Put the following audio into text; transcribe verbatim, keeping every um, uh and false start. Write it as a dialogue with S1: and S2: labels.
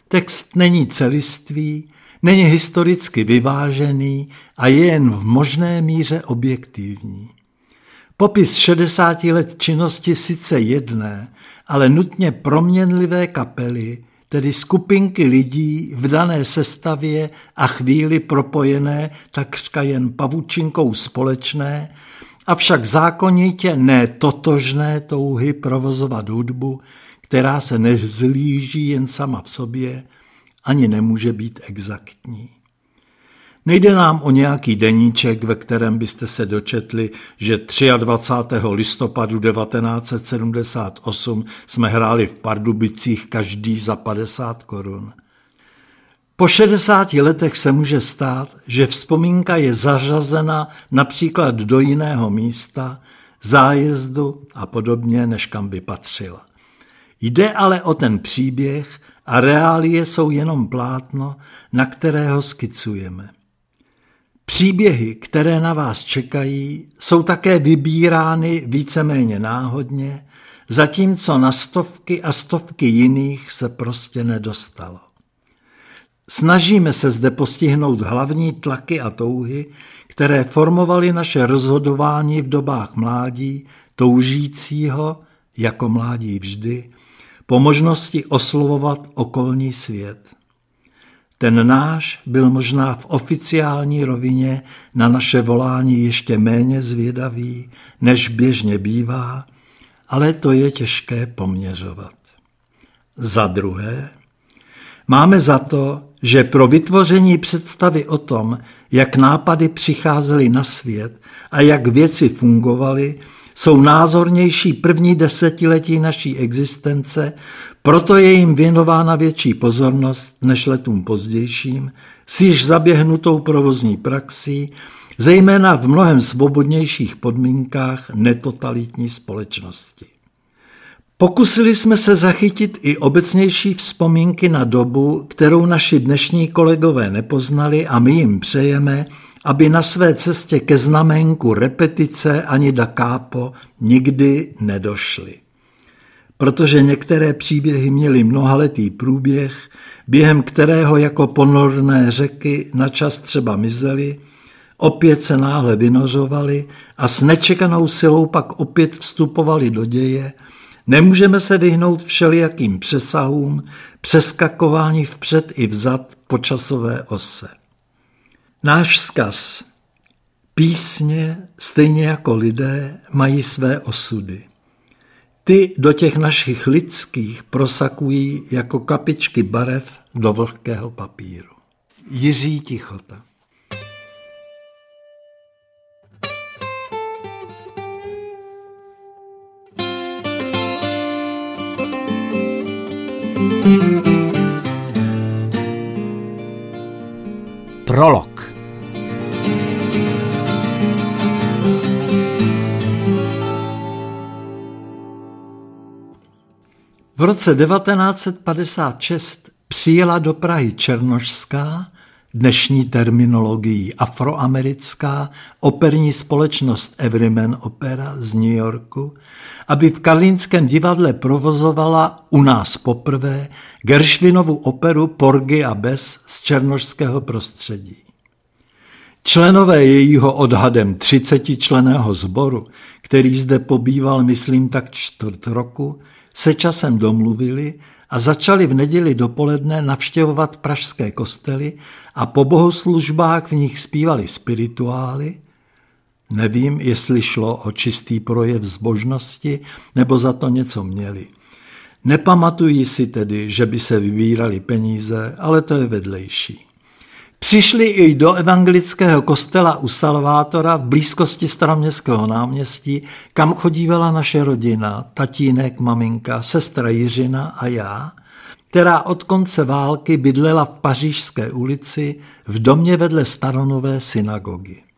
S1: Text není celistvý, není historicky vyvážený a je jen v možné míře objektivní. Popis šedesáti let činnosti sice jedné, ale nutně proměnlivé kapely, tedy skupinky lidí v dané sestavě a chvíli propojené takřka jen pavučinkou společné, avšak zákonitě netotožné touhy provozovat hudbu, která se nezlíží jen sama v sobě, ani nemůže být exaktní. Nejde nám o nějaký deníček, ve kterém byste se dočetli, že dvacátého třetího listopadu devatenáct set sedmdesát osm jsme hráli v Pardubicích každý za padesát korun. Po šedesáti letech se může stát, že vzpomínka je zařazena například do jiného místa, zájezdu a podobně, než kam by patřila. Jde ale o ten příběh a reálie jsou jenom plátno, na kterého skicujeme. Příběhy, které na vás čekají, jsou také vybírány víceméně náhodně, zatímco na stovky a stovky jiných se prostě nedostalo. Snažíme se zde postihnout hlavní tlaky a touhy, které formovaly naše rozhodování v dobách mládí, toužícího, jako mládí vždy, po možnosti oslovovat okolní svět. Ten náš byl možná v oficiální rovině na naše volání ještě méně zvědavý, než běžně bývá, ale to je těžké poměřovat. Za druhé, máme za to, že pro vytvoření představy o tom, jak nápady přicházely na svět a jak věci fungovaly, jsou názornější první desetiletí naší existence, proto je jim věnována větší pozornost než letům pozdějším, s již zaběhnutou provozní praxí, zejména v mnohem svobodnějších podmínkách netotalitní společnosti. Pokusili jsme se zachytit i obecnější vzpomínky na dobu, kterou naši dnešní kolegové nepoznali, a my jim přejeme, aby na své cestě ke znaménku repetice ani da capo nikdy nedošli. Protože některé příběhy měly mnohaletý průběh, během kterého jako ponorné řeky načas třeba mizely, opět se náhle vynořovaly a s nečekanou silou pak opět vstupovaly do děje, nemůžeme se vyhnout všelijakým přesahům, přeskakování vpřed i vzad po časové ose. Náš vzkaz. Písně, stejně jako lidé, mají své osudy. Ty do těch našich lidských prosakují jako kapičky barev do vlhkého papíru. Jiří Tichota.
S2: Prolog.
S1: V roce devatenáct set padesát šest přijela do Prahy černošská, dnešní terminologií afroamerická, operní společnost Everyman Opera z New Yorku, aby v Karlínském divadle provozovala u nás poprvé Gershwinovu operu Porgy a Bess z černošského prostředí. Členové jejího odhadem třicetičlenného sboru, který zde pobýval, myslím, tak čtvrt roku, se časem domluvili a začali v neděli dopoledne navštěvovat pražské kostely a po bohoslužbách v nich zpívali spirituály. Nevím, jestli šlo o čistý projev zbožnosti, nebo za to něco měli. Nepamatuji si tedy, že by se vybírali peníze, ale to je vedlejší. Přišli i do evangelického kostela u Salvátora v blízkosti Staroměstského náměstí, kam chodívala naše rodina, tatínek, maminka, sestra Jiřina a já, která od konce války bydlela v Pařížské ulici v domě vedle staronové synagogy.